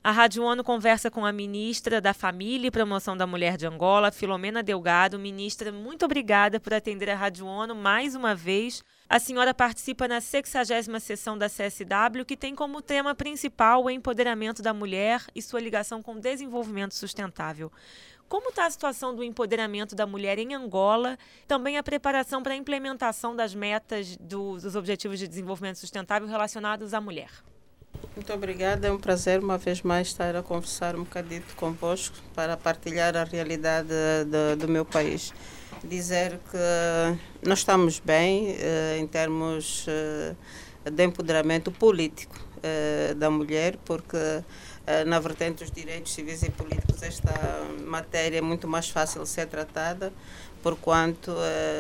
A Rádio ONU conversa com a ministra da Família e Promoção da Mulher de Angola, Filomena Delgado. Ministra, muito obrigada por atender a Rádio ONU mais uma vez. A senhora participa na 60ª sessão da CSW, que tem como tema principal o empoderamento da mulher e sua ligação com o desenvolvimento sustentável. Como está a situação do empoderamento da mulher em Angola, também a preparação para a implementação das metas dos Objetivos de Desenvolvimento Sustentável relacionados à mulher? Muito obrigada, é um prazer uma vez mais estar a conversar um bocadito convosco para partilhar a realidade do meu país. Dizer que nós estamos bem em termos de empoderamento político da mulher, porque na vertente dos direitos civis e políticos esta matéria é muito mais fácil de ser tratada, porquanto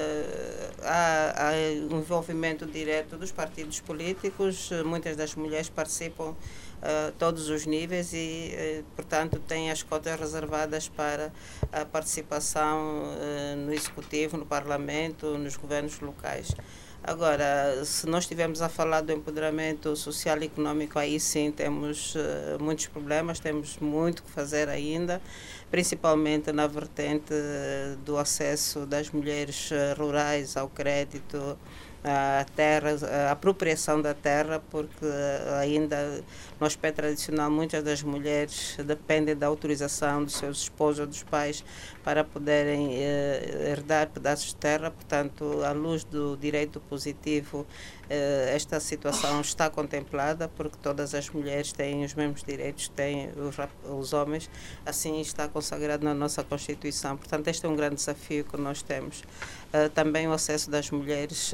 há envolvimento direto dos partidos políticos, muitas das mulheres participam a todos os níveis e, portanto, têm as cotas reservadas para a participação no Executivo, no Parlamento, nos governos locais. Agora, se nós estivermos a falar do empoderamento social e econômico, aí sim temos muitos problemas, temos muito que fazer ainda, principalmente na vertente do acesso das mulheres rurais ao crédito, à terra, a apropriação da terra, porque ainda no aspecto tradicional muitas das mulheres dependem da autorização dos seus esposos ou dos pais para poderem herdar pedaços de terra. Portanto, à luz do direito positivo, esta situação está contemplada, porque todas as mulheres têm os mesmos direitos que têm os homens, assim está consagrado na nossa Constituição. Portanto, este é um grande desafio que nós temos. Também o acesso das mulheres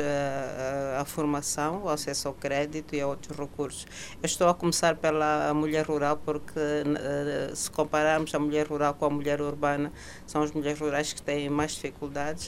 à formação, o acesso ao crédito e a outros recursos. Eu estou a começar pela mulher rural, porque se compararmos a mulher rural com a mulher urbana, são as mulheres rurais que têm mais dificuldades.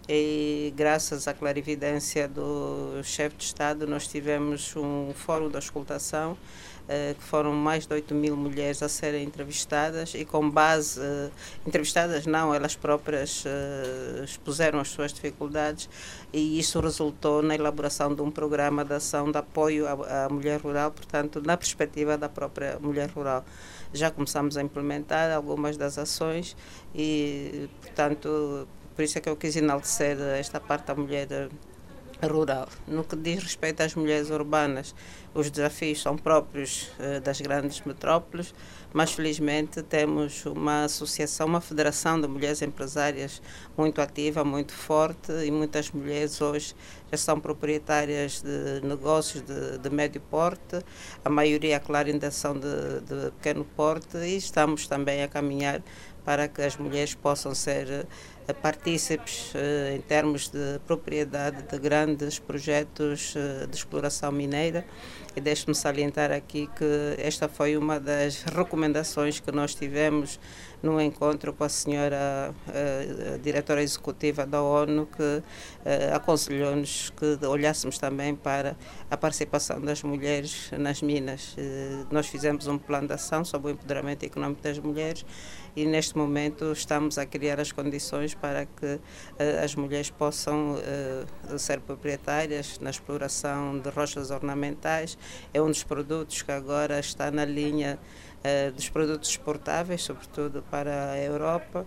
E graças à clarividência do chefe de Estado, nós tivemos um fórum de auscultação, que foram mais de 8.000 mulheres a serem entrevistadas e com base, entrevistadas não, elas próprias expuseram as suas dificuldades, e isso resultou na elaboração de um programa de ação de apoio à mulher rural, portanto, na perspectiva da própria mulher rural. Já começamos a implementar algumas das ações e, portanto, por isso é que eu quis enaltecer esta parte da mulher rural. No que diz respeito às mulheres urbanas, os desafios são próprios das grandes metrópoles, mas felizmente temos uma associação, uma federação de mulheres empresárias muito ativa, muito forte, e muitas mulheres hoje já são proprietárias de negócios de médio porte, a maioria, claro, ainda são de pequeno porte, e estamos também a caminhar para que as mulheres possam ser partícipes em termos de propriedade de grandes projetos de exploração mineira. E deixe-me salientar aqui que esta foi uma das recomendações que nós tivemos no encontro com a senhora diretora executiva da ONU, que aconselhou-nos que olhássemos também para a participação das mulheres nas minas. Nós fizemos um plano de ação sobre o empoderamento econômico das mulheres e neste momento estamos a criar as condições para que as mulheres possam ser proprietárias na exploração de rochas ornamentais. É um dos produtos que agora está na linha dos produtos exportáveis, sobretudo para a Europa,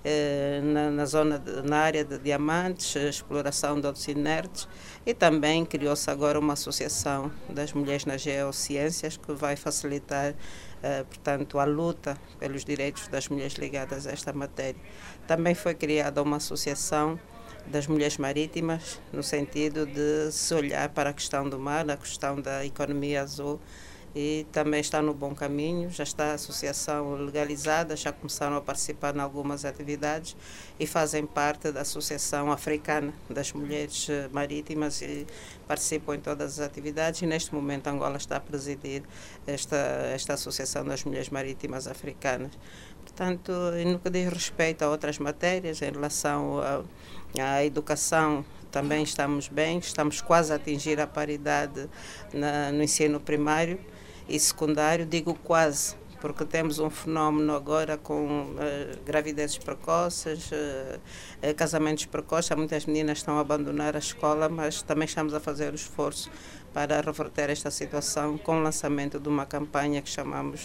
na área de diamantes, exploração de outros inertes, e também criou-se agora uma associação das mulheres nas geociências que vai facilitar, portanto, a luta pelos direitos das mulheres ligadas a esta matéria. Também foi criada uma associação das mulheres marítimas, no sentido de se olhar para a questão do mar, a questão da economia azul, e também está no bom caminho, já está a associação legalizada, já começaram a participar em algumas atividades e fazem parte da Associação Africana das Mulheres Marítimas e participam em todas as atividades, e neste momento Angola está a presidir esta Associação das Mulheres Marítimas Africanas. Portanto, no que diz respeito a outras matérias, em relação à educação, também estamos bem, estamos quase a atingir a paridade no ensino primário e secundário. Digo quase, porque temos um fenómeno agora com gravidezes precoces, casamentos precoces. Muitas meninas estão a abandonar a escola, mas também estamos a fazer o esforço para reverter esta situação com o lançamento de uma campanha que chamamos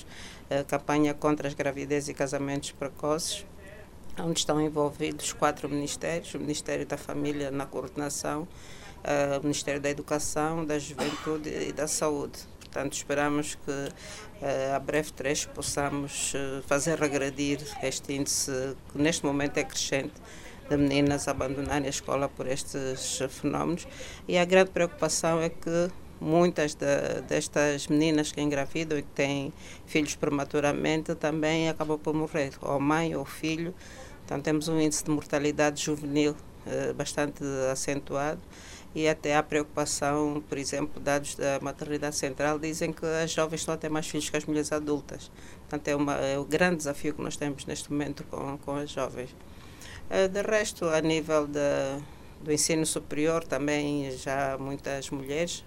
campanha contra as gravidez e casamentos precoces, onde estão envolvidos 4 ministérios: o Ministério da Família na coordenação, o Ministério da Educação, da Juventude e da Saúde. Portanto, esperamos que a breve trecho possamos fazer regredir este índice, que neste momento é crescente, de meninas abandonarem a escola por estes fenómenos. E a grande preocupação é que muitas destas meninas que engravidam e que têm filhos prematuramente também acabam por morrer, ou mãe ou filho. Então temos um índice de mortalidade juvenil bastante acentuado, e até há preocupação, por exemplo, dados da Maternidade Central dizem que as jovens estão a ter mais filhos que as mulheres adultas. Portanto é o grande desafio que nós temos neste momento com as jovens. De resto, a nível do ensino superior também já há muitas mulheres.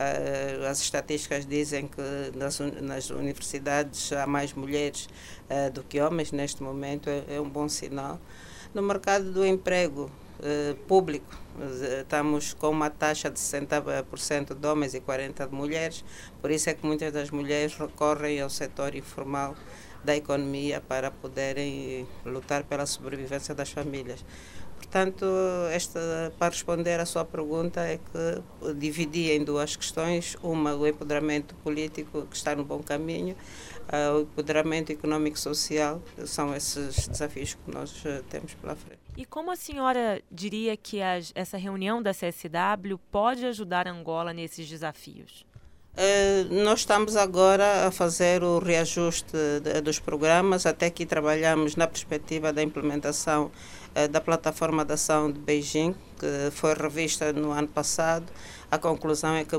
As estatísticas dizem que nas universidades há mais mulheres do que homens neste momento, é um bom sinal. No mercado do emprego público, estamos com uma taxa de 60% de homens e 40% de mulheres, por isso é que muitas das mulheres recorrem ao setor informal da economia para poderem lutar pela sobrevivência das famílias. Portanto, para responder à sua pergunta, é que dividi em 2 questões: uma, o empoderamento político, que está no bom caminho, o empoderamento econômico e social. São esses desafios que nós temos pela frente. E como a senhora diria que essa reunião da CSW pode ajudar Angola nesses desafios? Nós estamos agora a fazer o reajuste dos programas. Até aqui trabalhamos na perspectiva da implementação da plataforma de ação de Beijing, que foi revista no ano passado. A conclusão é que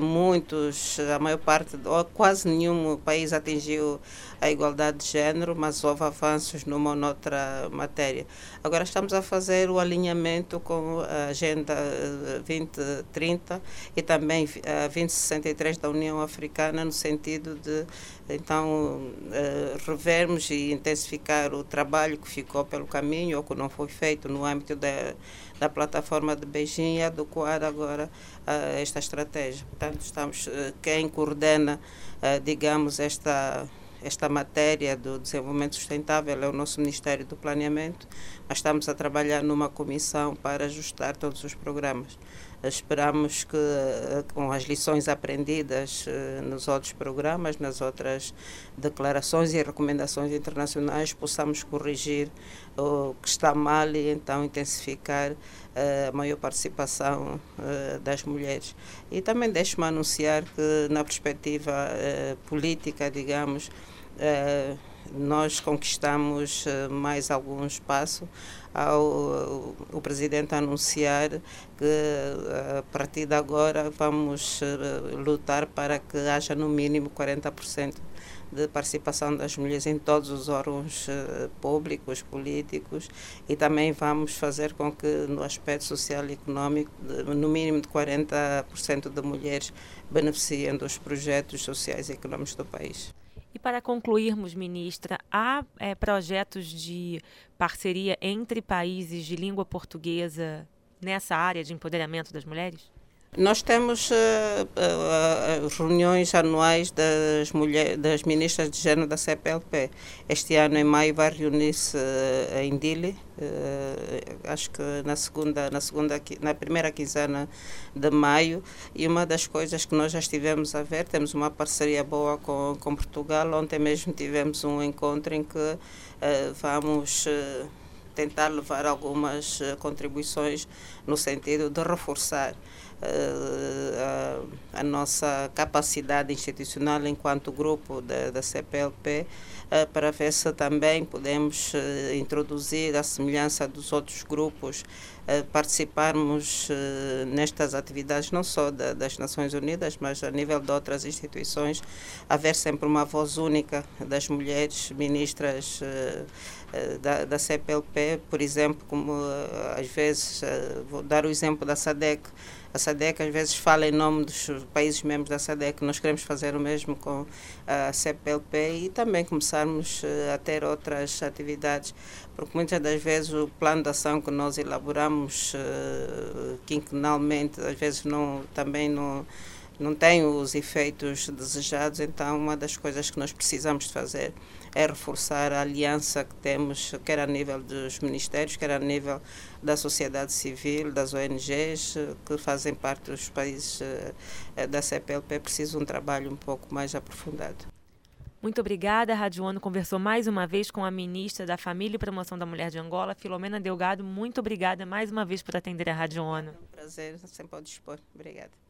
a maior parte, ou quase nenhum país atingiu a igualdade de género, mas houve avanços numa ou noutra matéria. Agora estamos a fazer o alinhamento com a Agenda 2030 e também a 2063 da União Africana, no sentido de, então, revermos e intensificar o trabalho que ficou pelo caminho ou que não foi feito no âmbito da plataforma de Beijing, e adequar agora esta estratégia. Portanto, quem coordena, digamos, esta matéria do desenvolvimento sustentável é o nosso Ministério do Planeamento, mas estamos a trabalhar numa comissão para ajustar todos os programas. Esperamos que, com as lições aprendidas nos outros programas, nas outras declarações e recomendações internacionais, possamos corrigir o que está mal e então intensificar a maior participação das mulheres. E também deixo-me anunciar que, na perspectiva política, digamos, nós conquistamos mais algum espaço ao o Presidente anunciar que a partir de agora vamos lutar para que haja no mínimo 40% de participação das mulheres em todos os órgãos públicos, políticos, e também vamos fazer com que no aspecto social e econômico no mínimo de 40% de mulheres beneficiem dos projetos sociais e econômicos do país. E para concluirmos, ministra, há projetos de parceria entre países de língua portuguesa nessa área de empoderamento das mulheres? Nós temos reuniões anuais das ministras de género da CPLP. Este ano, em maio, vai reunir-se em Dili, acho que na primeira quinzena de maio, e uma das coisas que nós já estivemos a ver, temos uma parceria boa com Portugal. Ontem mesmo tivemos um encontro em que vamos tentar levar algumas contribuições no sentido de reforçar a nossa capacidade institucional enquanto grupo da CPLP, para ver se também podemos introduzir, à semelhança dos outros grupos, participarmos nestas atividades, não só das Nações Unidas, mas a nível de outras instituições, haver sempre uma voz única das mulheres ministras da CPLP, por exemplo, como às vezes, vou dar o exemplo da SADC. A SADC às vezes fala em nome dos países membros da SADC. Nós queremos fazer o mesmo com a CPLP e também começarmos a ter outras atividades, porque muitas das vezes o plano de ação que nós elaboramos quinquenalmente, às vezes também não tem os efeitos desejados. Então, uma das coisas que nós precisamos de fazer é reforçar a aliança que temos, quer a nível dos ministérios, quer a nível da sociedade civil, das ONGs que fazem parte dos países da CPLP. É preciso um trabalho um pouco mais aprofundado. Muito obrigada. A Rádio ONU conversou mais uma vez com a ministra da Família e Promoção da Mulher de Angola, Filomena Delgado. Muito obrigada mais uma vez por atender a Rádio ONU. É um prazer, sempre ao dispor. Obrigada.